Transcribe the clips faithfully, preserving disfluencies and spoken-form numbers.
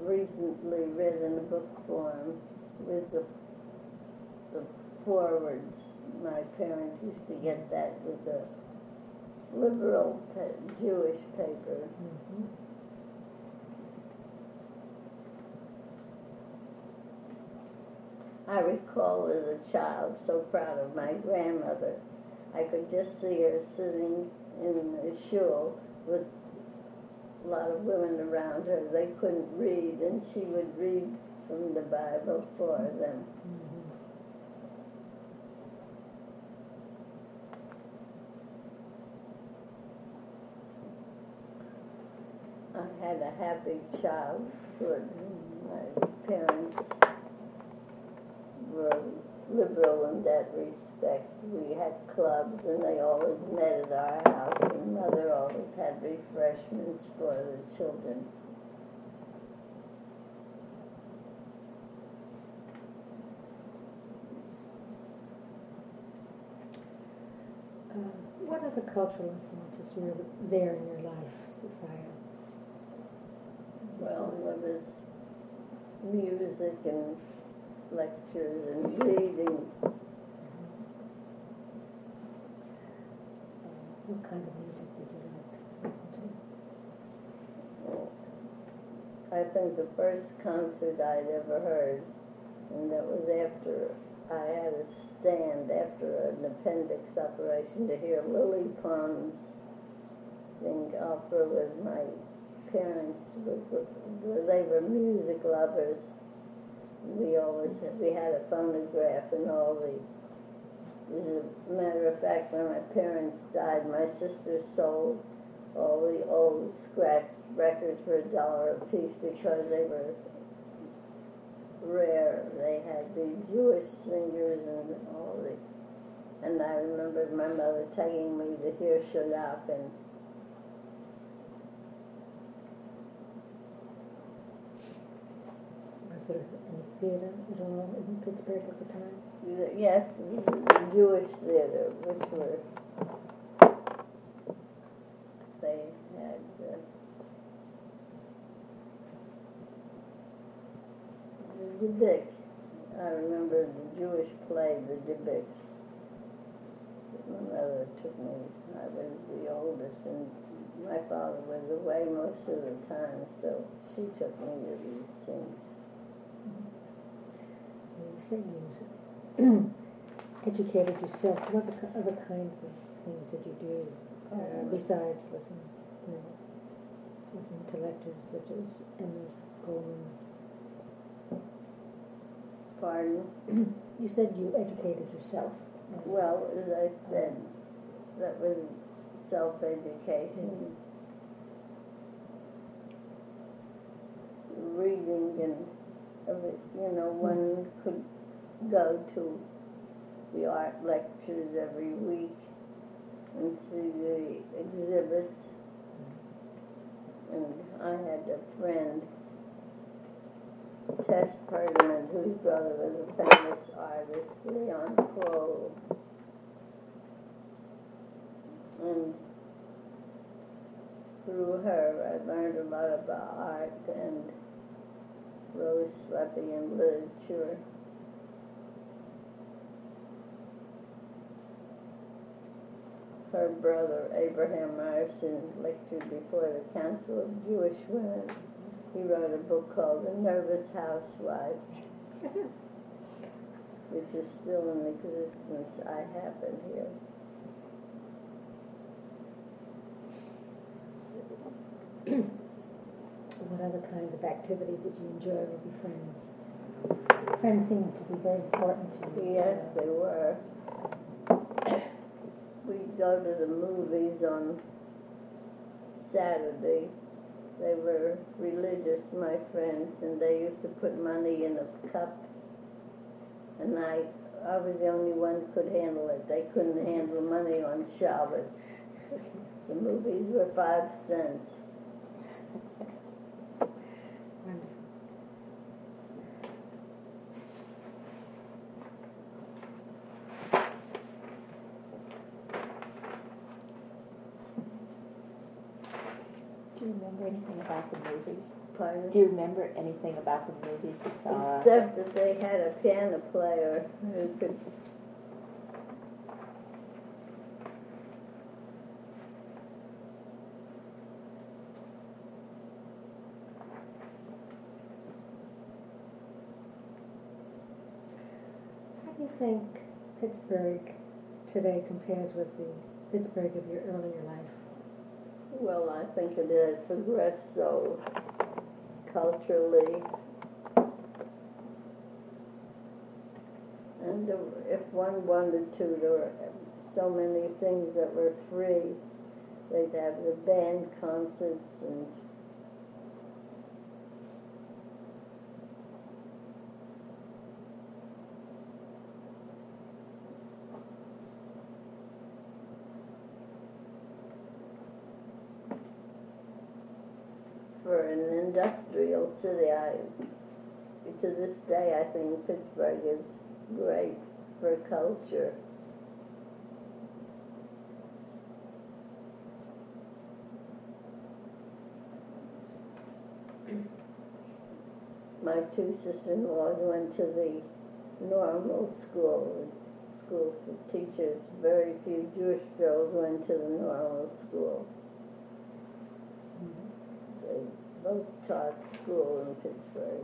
recently read in a book form with the, the forwards. My parents used to get that with the liberal pa- Jewish paper. Mm-hmm. I recall as a child so proud of my grandmother. I could just see her sitting in the shul with a lot of women around her. They couldn't read, and she would read from the Bible for them. Mm-hmm. I had a happy childhood. My parents were liberal in that respect. We had clubs, and they always met at our house, and Mother always had refreshments for the children. Uh, what other cultural influences were there in your life, Sophia? Well, there was music and lectures and reading. Uh, what kind of music did you like to listen to? I think the first concert I'd ever heard, and that was after I had a stand after an appendix operation to hear Lily Pons sing opera with my parents. They were music lovers. We always had, we had a phonograph and all the. As a matter of fact, when my parents died, my sister sold all the old scratch records for a dollar a piece because they were rare. They had the Jewish singers and all the. And I remember my mother taking me to hear Shadach and. Was there any theater at all in Pittsburgh at the time? Yes, the Jewish theater, which were, they had, uh, the Dybbuk. I remember the Jewish play, the Dybbuk. My mother took me, I was the oldest, and my father was away most of the time, so she took me to these things. You said you educated yourself. What other kinds of things did you do uh, besides listen, you know, listening to lectures such as Emma's Goldman? Pardon? You said you educated yourself. Well, as I said, that was self-education. Mm-hmm. Reading and, you know, one could go to the art lectures every week and see the exhibits. And I had a friend, Tess Pergament, whose brother was a famous artist, Leon Kroll. And through her, I learned a lot about art and Rose Sleppy and literature. Her brother, Abraham Ryerson, lectured before the Council of Jewish Women. He wrote a book called The Nervous Housewife, which is still in existence. I have it here. What other kinds of activities did you enjoy with your friends? Friends seem to be very important to you. Yes, they were. We'd go to the movies on Saturday. They were religious, my friends, and they used to put money in a cup. And I, I was the only one who could handle it. They couldn't handle money on Shabbos. The movies were five cents. Wonderful. Do you remember anything about the movies? Pardon? Do you remember anything about the movies you saw? Except that they had a piano player who could How do you think Pittsburgh today compares with the Pittsburgh of your earlier life? Well, I think it has progressed so culturally. And there, if one wanted to, there were so many things that were free. They'd have the band concerts and for an industrial city, I, to this day, I think Pittsburgh is great for culture. My two sisters-in-laws went to the normal school, school for teachers. Very few Jewish girls went to the normal school. They both taught school in Pittsburgh.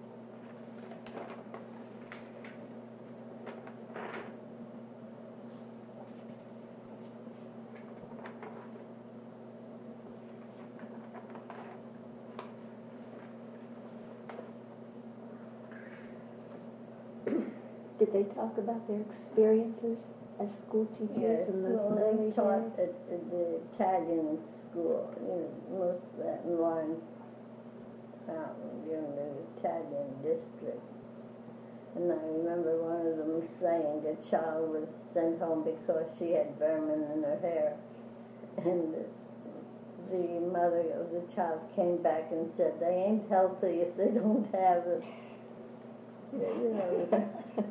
Did they talk about their experiences as school teachers Yes, in those well, early they taught days? at, at the Italian school, you know, most of that in Lawrence Fountain, you know, the Italian district. And I remember one of them saying a child was sent home because she had vermin in her hair. And the mother of the child came back and said, they ain't healthy if they don't have it. You know.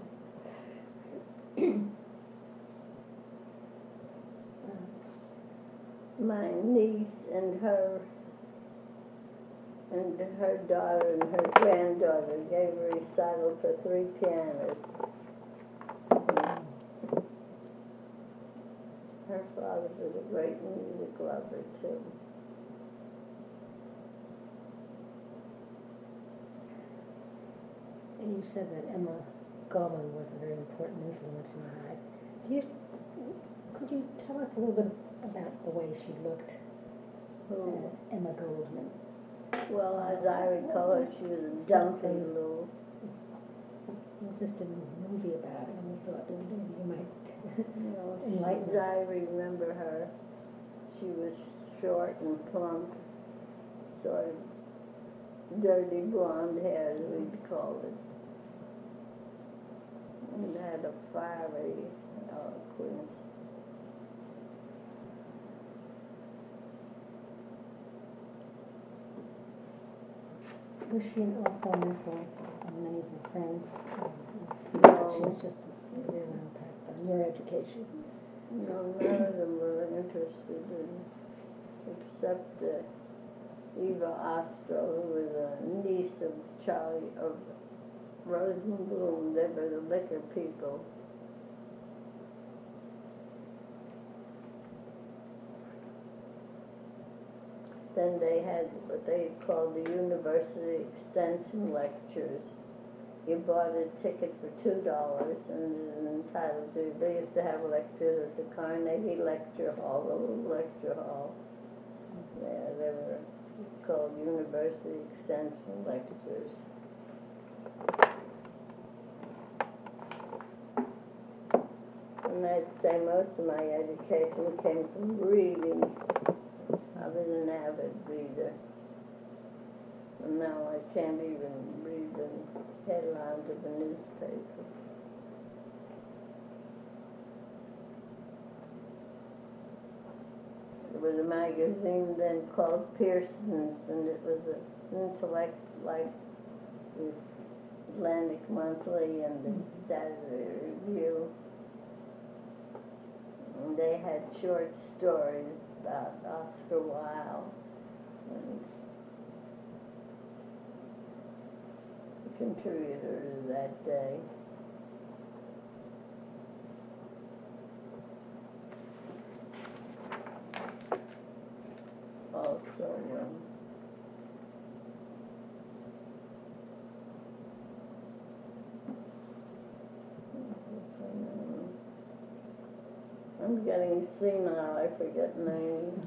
My niece and her and her daughter and her granddaughter gave a recital for three pianos. Her father was a great music lover too. And you said that Emma Goldman was a very important influence in your life. Do you, could you tell us a little bit about the way she looked? Who? Uh, Emma Goldman. Well, as I recall her, she was a dumpy little. It was just a movie about her, and we thought that you might You know, enlighten as us. I remember her, she was short and plump, sort of dirty blonde hair, as we'd call it. And had a fiery eloquence. Was she also an influence on many of your friends? Um, No. She was just a real impact on your education. No, none of them were interested in, except uh, Eva Ostro, who was a niece of Charlie, of Rosenblum. They were the liquor people. Then they had what they called the University Extension Lectures. You bought a ticket for two dollars and was entitled to. They used to have lectures at the Carnegie Lecture Hall, the little lecture hall. Yeah, they were called University Extension Lectures. And I'd say most of my education came from reading. I was an avid reader. And now I can't even read the headlines of the newspaper. There was a magazine then called Pearson's, and it was an intellect like the Atlantic Monthly and the Saturday Review. And they had short stories about Oscar Wilde. And contributor to that day. Also, um, I'm getting senile, I forget names.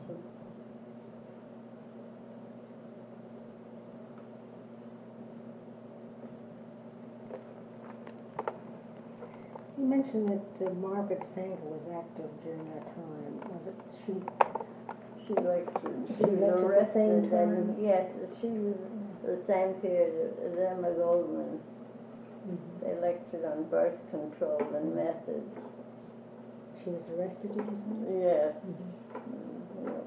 You mentioned that uh, Margaret Sanger was active during that time. Was it she? She lectured. She She was lectured at the arrested. same time? And, yes, she was the same period as Emma Goldman. Mm-hmm. They lectured on birth control and methods. She was arrested, did you say? Yes. Mm-hmm. Mhm.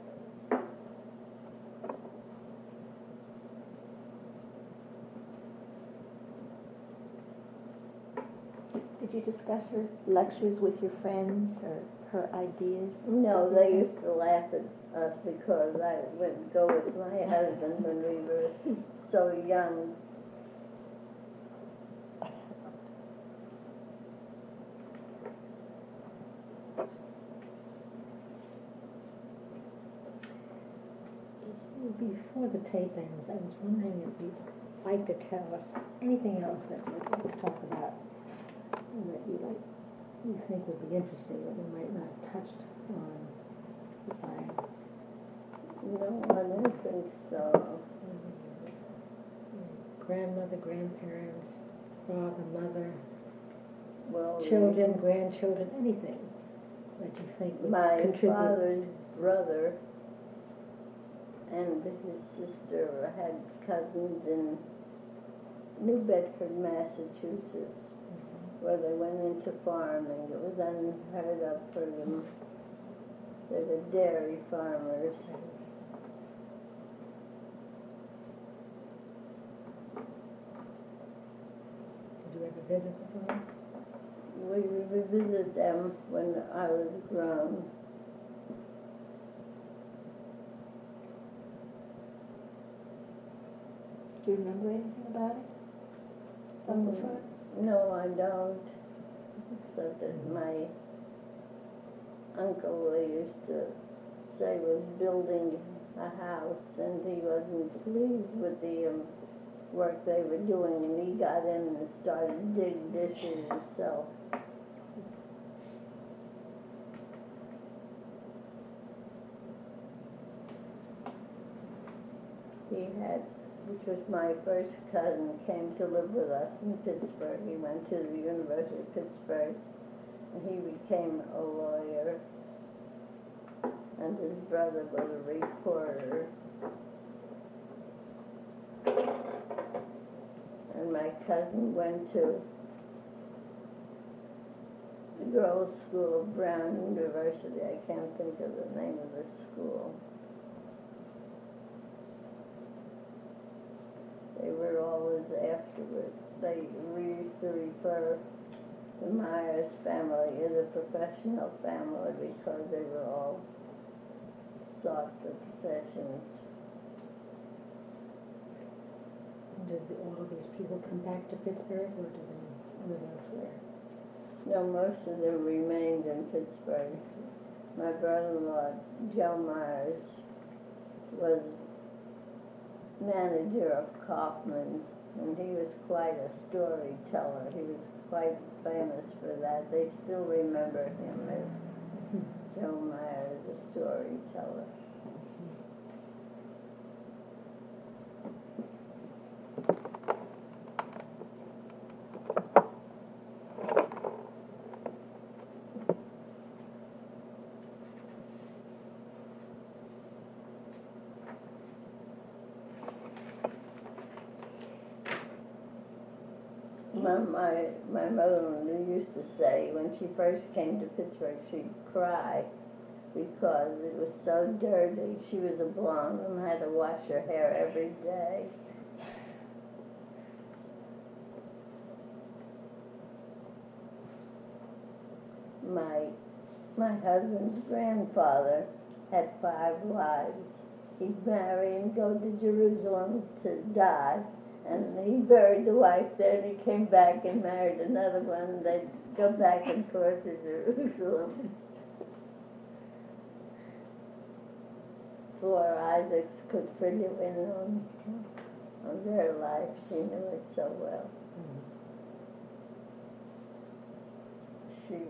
Did you discuss her lectures with your friends or her ideas? No, they used to laugh at us because I would go with my husband when we were so young. Before the tapings, I was wondering if you'd like to tell us anything else that you'd like to talk about that you like, you think would be interesting that we might not have touched on by No, I don't think so. grandmother, grandparents, father, mother, Well, children, grandchildren, anything that you think would my contribute. father's brother and his sister had cousins in New Bedford, Massachusetts, Mhm. where they went into farming. It was unheard of for them. They were dairy farmers. Did you ever visit them? We would visit them when I was grown. Do you remember anything about it? From the Mm, farm? No, I don't. Except that my uncle, they used to say, was building a house, and he wasn't pleased with the um, work they were doing, and he got in and started digging dishes himself. He had, which was my first cousin, came to live with us in Pittsburgh. He went to the University of Pittsburgh, and he became a lawyer, and his brother was a reporter. And my cousin went to the girls' school of Brown University. I can't think of the name of the school. They were always afterwards. They we used to refer the Myers family as a professional family because they were all sought for professions. Did the, all of these people come back to Pittsburgh, or did they live elsewhere? No, most of them remained in Pittsburgh. My brother-in-law, Joe Myers, was manager of Kaufman, and he was quite a storyteller. He was quite famous for that. They still remember him as Joe Myers, a storyteller. My, my, my mother used to say when she first came to Pittsburgh, she'd cry because it was so dirty. She was a blonde and had to wash her hair every day. My, my husband's grandfather had five wives. He'd marry and go to Jerusalem to die, And he buried the wife there, and he came back and married another one. They'd go back and forth to Jerusalem. Before Isaacs could fill you in on, on their life, she knew it so well. She,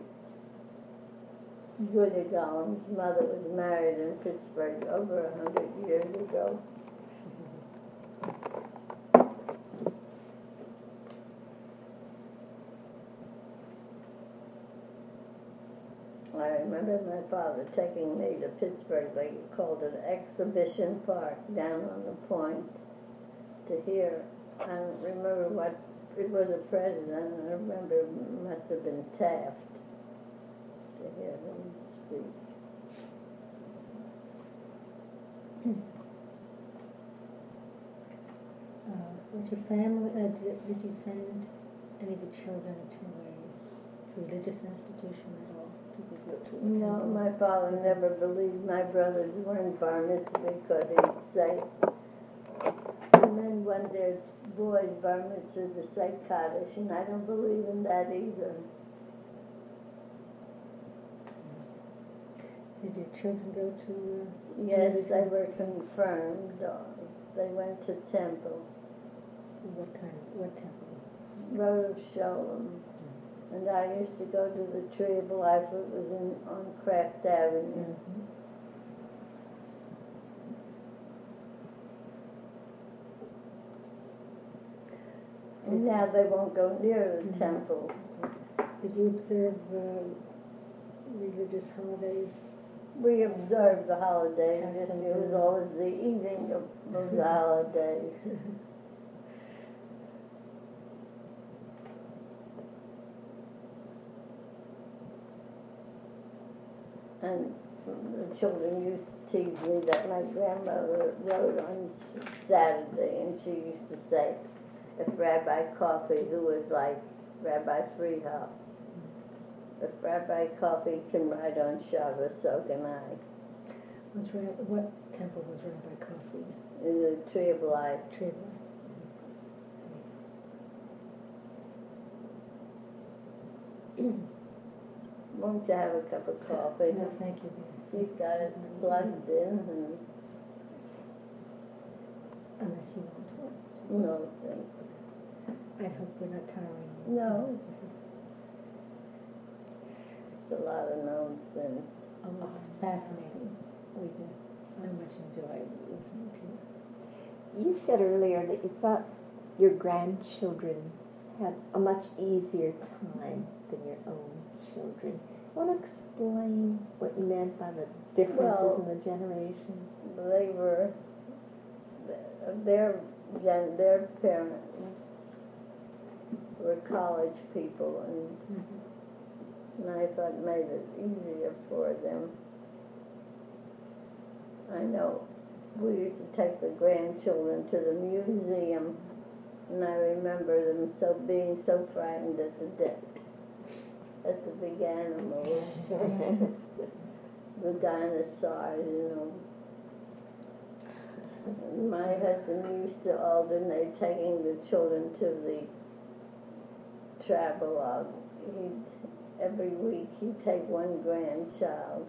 Julia Gollum's mother was married in Pittsburgh over a hundred years ago. I remember my father taking me to Pittsburgh. They called it Exhibition Park down on the point to hear. I don't remember what, it was a president. I remember it must have been Taft to hear him speak. Uh, was your family, uh, did, did you send any of the children to a religious institution at all? Did they go to a No, temple? my father never believed my brothers weren't bar mitzvah because he'd say, and then when there's boys bar mitzvah to say Kaddish, and I don't believe in that either. Did your children go to? Uh, Yes, religious they were confirmed. Uh, They went to temple, What kind? What temple? Road of Sholem. And I used to go to the Tree of Life. It was in, on Craft Avenue. Mm-hmm. And now they won't go near the Mhm. temple. Did you observe uh, religious holidays? We observed the holidays. This Passover. year was always the evening of, of the holidays. And the children used to tease me that my grandmother wrote on Saturday, and she used to say, if Rabbi Coffee, who was like Rabbi Freehop, if Rabbi Coffee can write on Shabbos, so can I. Was Rab- what temple was Rabbi Coffee? In the Tree of Life. Tree of Life. Won't you have a cup of coffee? No, thank you. She's got it plugged in, and Unless you want to. no, thank I hope we're not tiring you. No. it's a lot of nonsense. Oh, it's fascinating. We just so much enjoy listening to you. You said earlier that you thought your grandchildren had a much easier time than your own children. Want to explain what you meant by the differences Well, in the generations? They were, their, gen- their parents were college people, and, Mm-hmm. and I thought it made it easier for them. I know we used to take the grandchildren to the museum, and I remember them so being so frightened at the death, at the big animals, the dinosaurs, you know. And my husband used to alternate taking the children to the travelogue. He'd, every week he'd take one grandchild.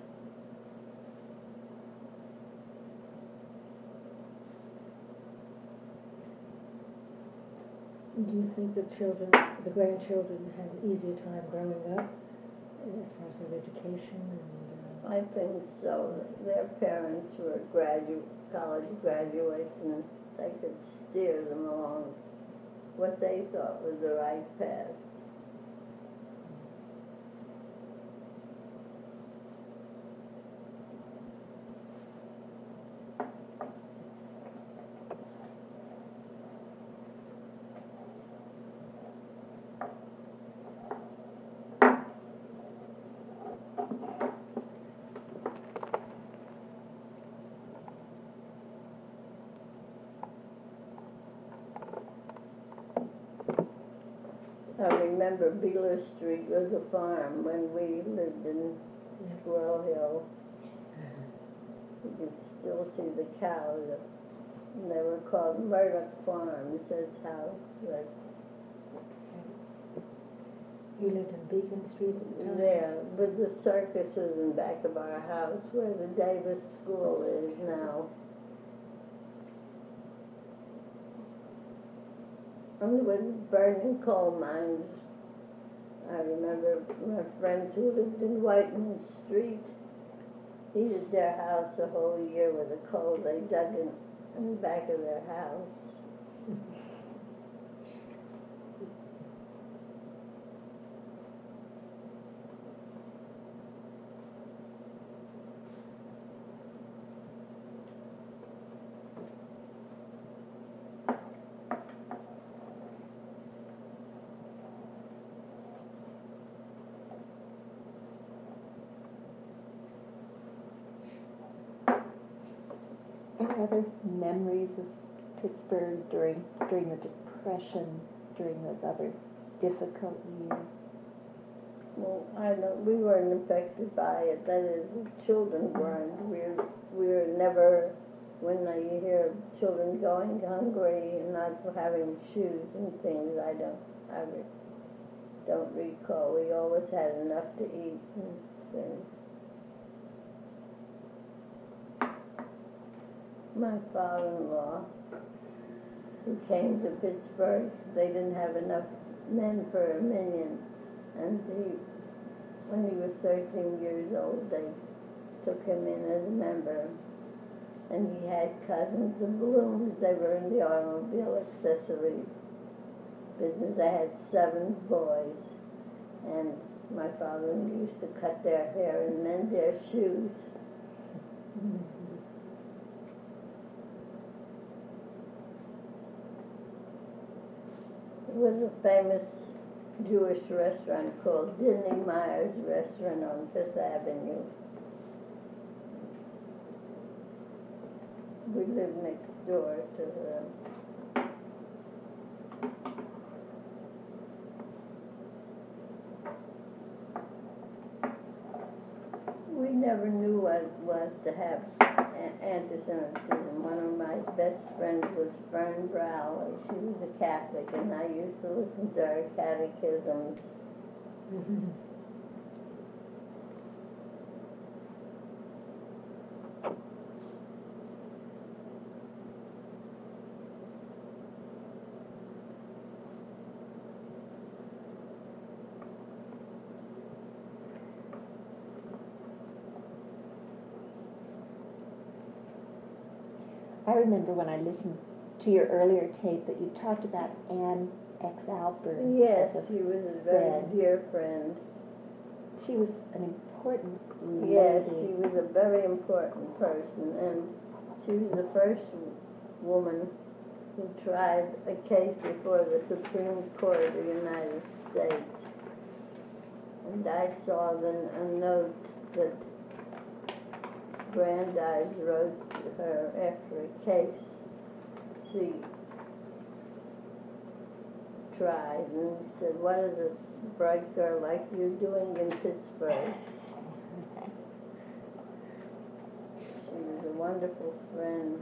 Do you think the children, the grandchildren, had an easier time growing up as far as their education and? Uh, I think so. Their parents were gradu- college graduates, and they could steer them along what they thought was the right path. I remember Beeler Street was a farm when we lived in Squirrel Hill. You could still see the cows And they were called Murdoch Farms. That's how that You lived on Beacon Street at the time? there. But the circus was in back of our house where the Davis School is now. And with burning coal mines, I remember my friends who lived in Whiteman Street heated their house the whole year with the coal they dug in, in the back of their house. Any other memories of Pittsburgh during during the Depression, during those other difficult years? Well, I don't, we weren't affected by it. That is, the children weren't. We were, we were never, when you hear of children going hungry and not having shoes and things, I don't, I re- don't recall. We always had enough to eat and things. My father-in-law, who came to Pittsburgh, they didn't have enough men for a million. And he, when he was thirteen years old, they took him in as a member. And he had cousins and balloons. They were in the automobile accessory business. I had seven boys. And my father used to cut their hair and mend their shoes. There was a famous Jewish restaurant called Dinley Myers Restaurant on Fifth Avenue. We lived next door to them. We never knew what it was to have anti-Semitism. One of my best friends was Fern Brower. She was a Catholic, and I used to listen to her catechisms. I remember when I listened to your earlier tape that you talked about Anne X. Alpern. Yes, as a she was a very friend. dear friend. She was an important lady. Yes, she was a very important person, and she was the first woman who tried a case before the Supreme Court of the United States. And I saw the, a note that Brandeis wrote to her after a case she tried, and said, "What is a bright girl like you doing in Pittsburgh?" She was a wonderful friend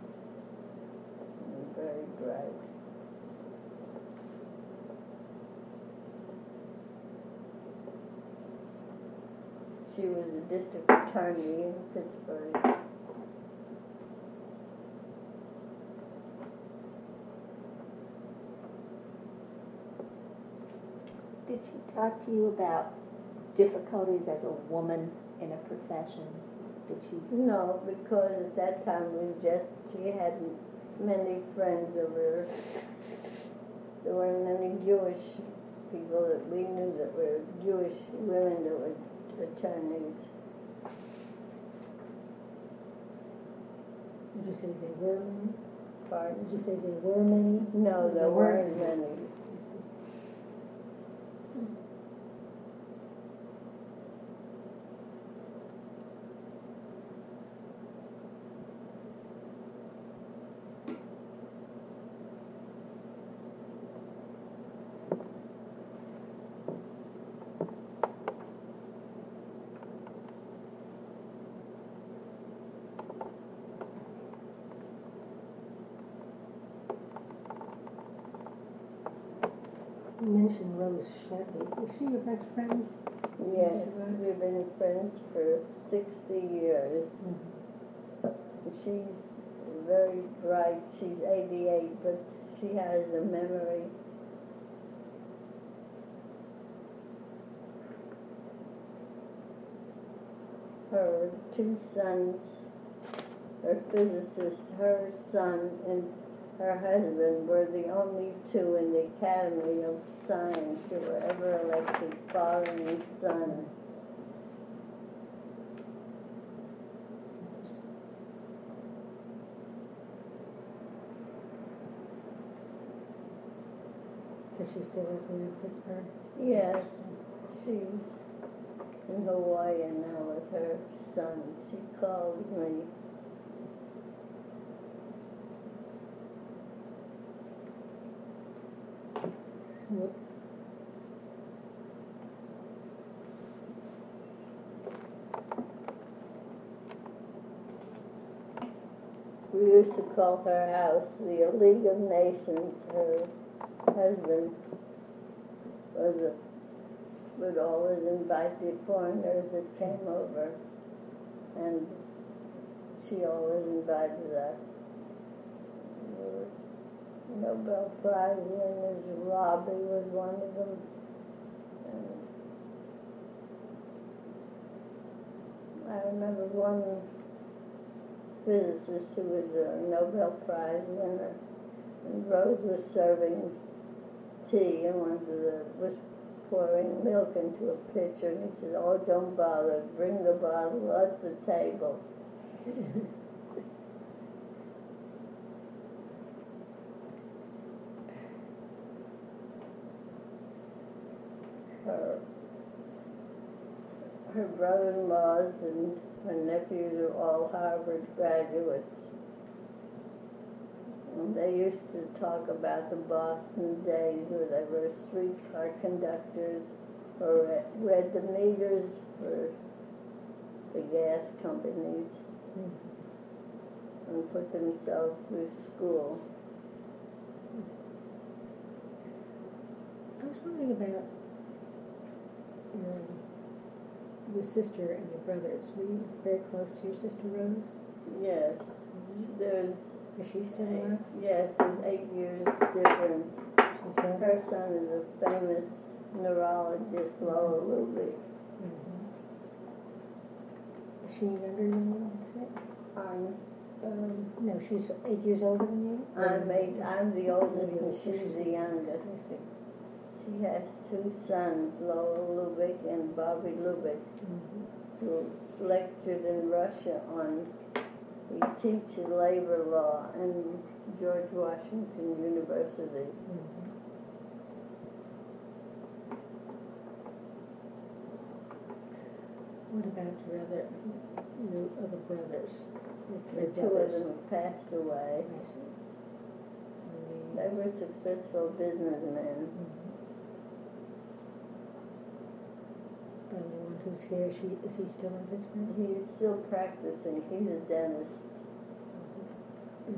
and very bright. She was a district attorney in Pittsburgh. Did she talk to you about difficulties as a woman in a profession? Did she? No, because at that time we just, she had many friends that were, there weren't many Jewish people that we knew that were Jewish women that were attorneys. Did you say there were many? Pardon? Did you say there were many? No, there weren't many. You mentioned Rose Sheppy. Was she your best friend? Yes, we've been friends for sixty years. Mm-hmm. She's very bright. She's eighty-eight, but she has a memory. Her two sons, her physicist, her son, and her husband were the only two in the Academy of Science who were ever elected father and son. Does she still live here in Pittsburgh? Yes, she's in Hawaii now with her son. She calls me. What? We used to call her house the League of Nations. Her husband was a, would always invite the foreigners that came over, and she always invited us. Nobel Prize winners, Robbie was one of them. And I remember one physicist who was a Nobel Prize winner, and Rose was serving tea, and one of the was pouring milk into a pitcher, and he said, "Oh, don't bother, bring the bottle at the table." Her, her brother-in-laws and her nephews are all Harvard graduates. And they used to talk about the Boston days where they were streetcar conductors or read, read the meters for the gas companies and put themselves through school. I was wondering about your, your sister and your brothers. Were you very close to your sister Rose? Yes. There's Is she still alive? Yes, there's eight years difference. She's dead? Her son is a famous neurologist, Lola Luby. Mm-hmm. Is she younger than you? Is it? I'm, um, No, she's eight years older than you? I'm eight, I'm the oldest and She's she's the youngest. I see. She has two sons, Lola Lubick and Bobby Lubick, Mm-hmm. who lectured in Russia on, he teaches labor law in George Washington University. Mm-hmm. What about your other, your other brothers? Your The three two of brothers? them passed away. I see. And They were successful businessmen. Mm-hmm. And the one who's here, she, is he still in Pittsburgh? He's still practicing. He's a dentist. Mm-hmm.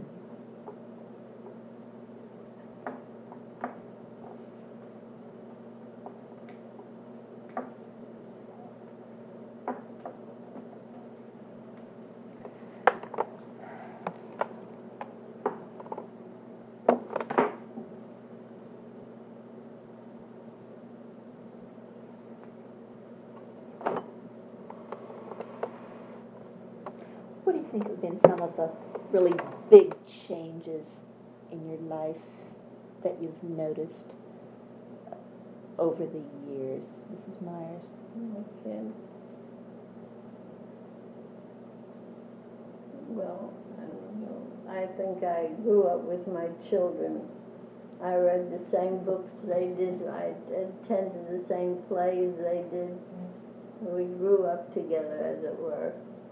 What do you think have been some of the really big changes in your life that you've noticed over the years, Missus Myers? Okay. Well, I don't know. I think I grew up with my children. I read the same books they did. I attended the same plays they did. We grew up together, as it were.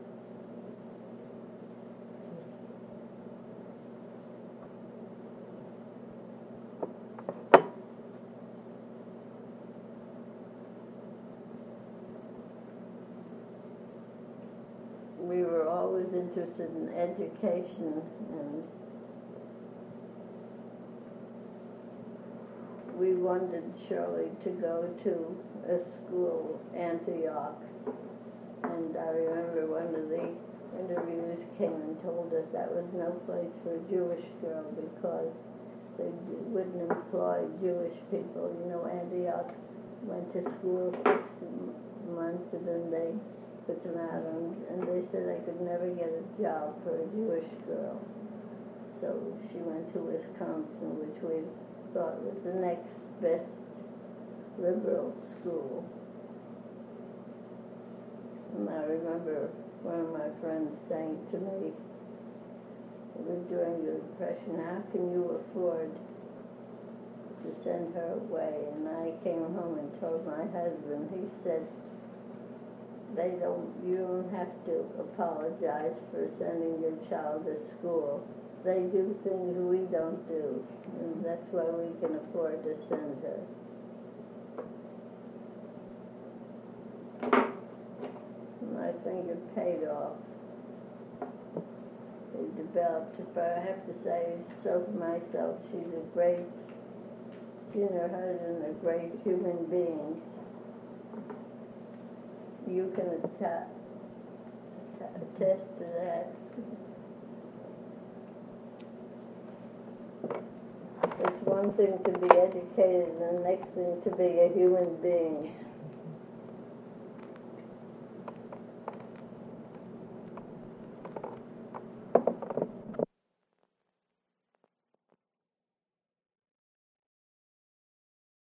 We were always interested in education, and we we wanted Shirley to go to a school, Antioch. And I remember one of the interviewers came and told us that was no place for a Jewish girl because they wouldn't employ Jewish people. You know, Antioch went to school six months and then they put them out, and, and they said they could never get a job for a Jewish girl. So she went to Wisconsin, which we thought was the next best liberal school. And I remember one of my friends saying to me, it was during the Depression, how can you afford to send her away? And I came home and told my husband. He said, they don't, you don't have to apologize for sending your child to school. They do things we don't do, and that's why we can afford to send her. And I think it paid off. They developed, but I have to say, so for myself, she's a great, she and her husband are great human beings. You can attest, attest to that. It's one thing to be educated and the next thing to be a human being.